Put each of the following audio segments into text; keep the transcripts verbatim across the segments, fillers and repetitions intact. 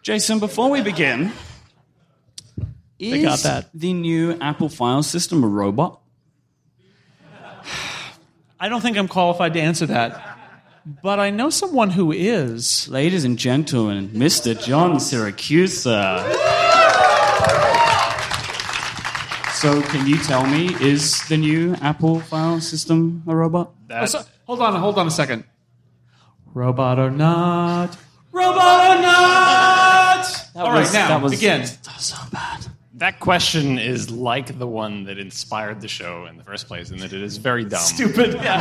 Jason, before we begin, They got is that. the new Apple file system a robot? I don't think I'm qualified to answer that, but I know someone who is. Ladies and gentlemen, Mister John Syracuse. So, can you tell me, is the new Apple file system a robot? Oh, so, hold on, hold on a second. Robot or not? Robot or not? All right, now, that was, begin. That was so bad. That question is like the one that inspired the show in the first place, in that it is very dumb. Stupid. Yeah.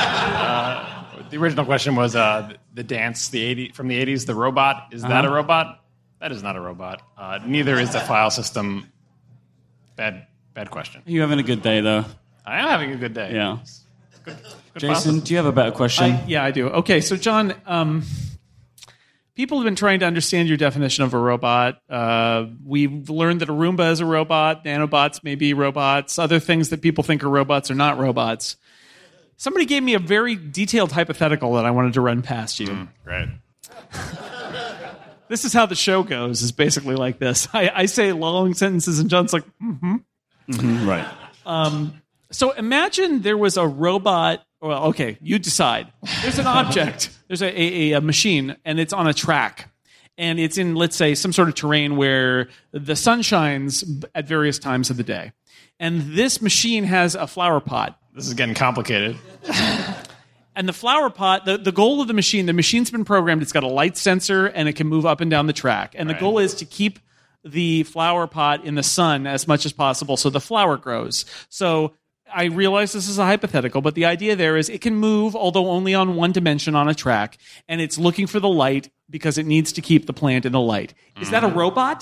Uh, the original question was uh, the dance the eighty, from the eighties, the robot. Is that Uh-huh. a robot? That is not a robot. Uh, neither is the file system. Bad, bad question. Are you having a good day, though? I am having a good day. Yeah. Good, good file Jason, system. do you have a better question? I, yeah, I do. Okay, so John, um, people have been trying to understand your definition of a robot. Uh, we've learned that a Roomba is a robot, nanobots may be robots, other things that people think are robots are not robots. Somebody gave me a very detailed hypothetical that I wanted to run past you. Mm, great. This is how the show goes, is basically like this. I, I say long sentences, and John's like, mm-hmm. Mm-hmm, right. Um, so imagine there was a robot. Well, okay, you decide. There's an object. There's a, a, a machine, and it's on a track. And it's in, let's say, some sort of terrain where the sun shines at various times of the day. And this machine has a flower pot. This is getting complicated. And the flower pot, the, the goal of the machine, the machine's been programmed. It's got a light sensor, and it can move up and down the track. And Right. the goal is to keep the flower pot in the sun as much as possible so the flower grows. So I realize this is a hypothetical, but the idea there is it can move, although only on one dimension on a track, and it's looking for the light because it needs to keep the plant in the light. Is that a robot?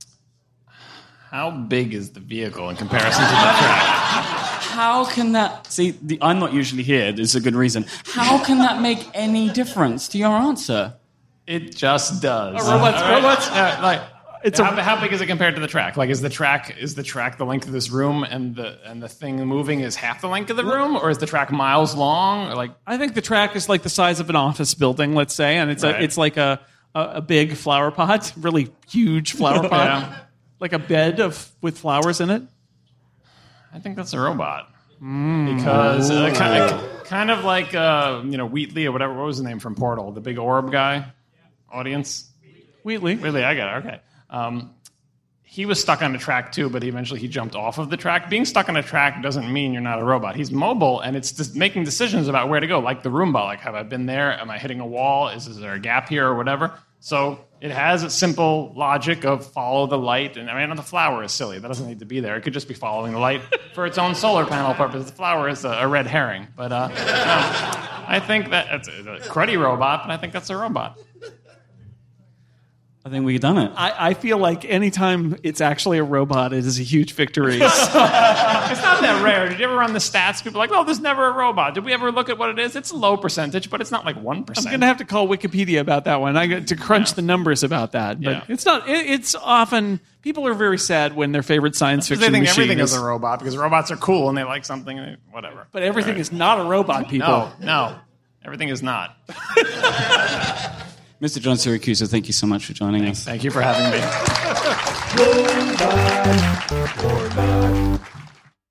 How big is the vehicle in comparison to the track? How can that... See, the, I'm not usually here. There's a good reason. How can that make any difference to your answer? It just does. A robot's- All right. robots- Uh, like, It's a- how, how big is it compared to the track? Like, is the track is the track the length of this room, and the and the thing moving is half the length of the room, or is the track miles long? Or like, I think the track is like the size of an office building, let's say, and it's Right. a, it's like a, a, a big flower pot, really huge flower pot, Yeah. like a bed of with flowers in it. I think that's a robot because uh, kind of kind of like uh, you know Wheatley or whatever. What was the name from Portal? The big orb guy. Audience. Wheatley. Wheatley, I got it. Okay. Um, he was stuck on a track too, but eventually he jumped off of the track. Being stuck on a track doesn't mean you're not a robot. He's mobile, and it's just making decisions about where to go, like the Roomba. Like, have I been there? Am I hitting a wall? Is, is there a gap here or whatever? So it has a simple logic of follow the light. And I mean, the flower is silly. That doesn't need to be there. It could just be following the light for its own solar panel purpose. The flower is a, a red herring. But uh, no, I think that it's a cruddy robot, but I think that's a robot. I think we've done it. I, I feel like anytime it's actually a robot, it is a huge victory. It's not that rare. Did you ever run the stats? People are like, oh, there's never a robot. Did we ever look at what it is? It's a low percentage, but it's not like one I'm percent. going to have to call Wikipedia about that one. I got to crunch Yeah. the numbers about that. But Yeah. it's not. It, it's often people are very sad when their favorite science Because fiction they think machine everything is. is a robot because robots are cool and they like something, and they- whatever. But everything Right. is not a robot, people. No, no. Everything is not. Mister John Syracuse, thank you so much for joining us. Thank you for having me. Robot or not.